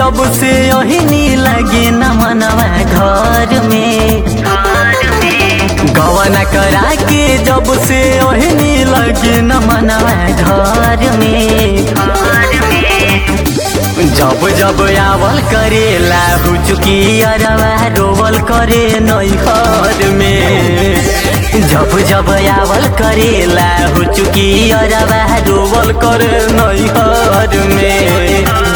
जब से ओहिनी लगे न मनवा घर में, गवना करा के जब से ओहिनी लगे न मनवा घर में। जब जब आवल करेला हुचुकी अरवा रोवल करे नैहर में। जब जब आवल करेला हुचुकी अरवा रोवल करे नैहर में।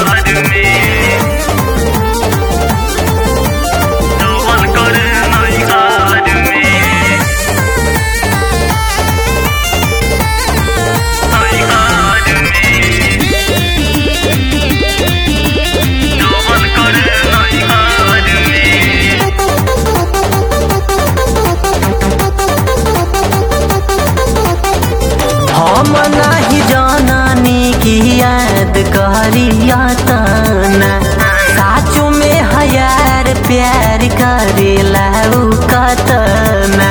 हम नाही जाननी की याद करिया तना, साचो में हजार प्यार करेला उ कतना।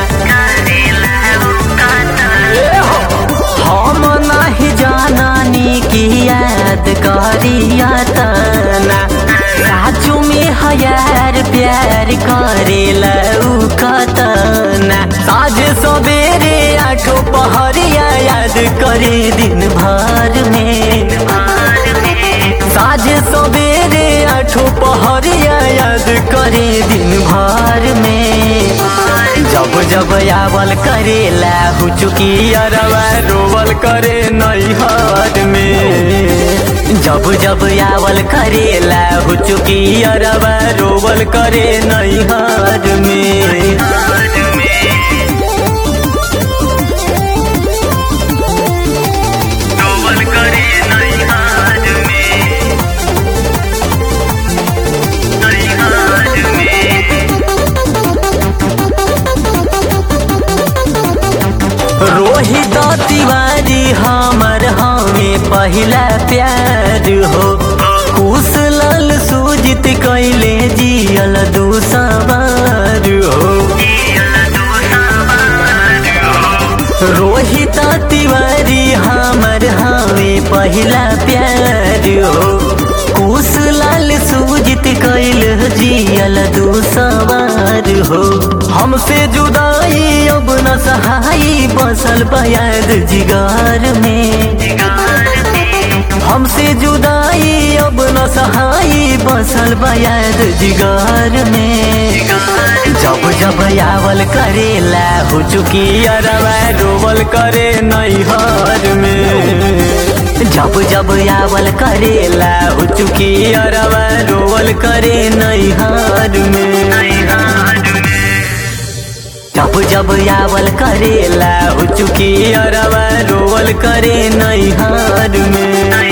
हम नाही जाननी की याद करिया तना, साचो में हजार प्यार करेला उ कतना। साझे सवेरे आठो पहरिया याद करे दिन भर में। साझे सवेरे आठो पहरिया याद करे दिन भर में। जब जब आवल करेला हुचुकी अरवा रोवल करे नैहर में। जब जब आवल करेला हुचुकी अरवा रोवल करे नैहर में। रोहित तिवारी हमर हमें पहला प्यार हो। कुशल सुजित कैले जियल दुसवार हो। रोहित तिवारी हमर हमें पहला प्यार हो। कुशल सुजित कैल जियल दुसवार हो। हमसे जुदाई अब न सहाई बसल बयाद जिगर में। हमसे जुदाई अब न सहाई बसल बयाद जिगर में। जब जब आवल करेला हुचुकी अरवा रोवल करे नैहर में। जब जब आवल करेला हुचुकी अरवा रोवल करे नैहर में। जब जब आवल करेला हुचुकी अरवा रोवल करे नैहर में।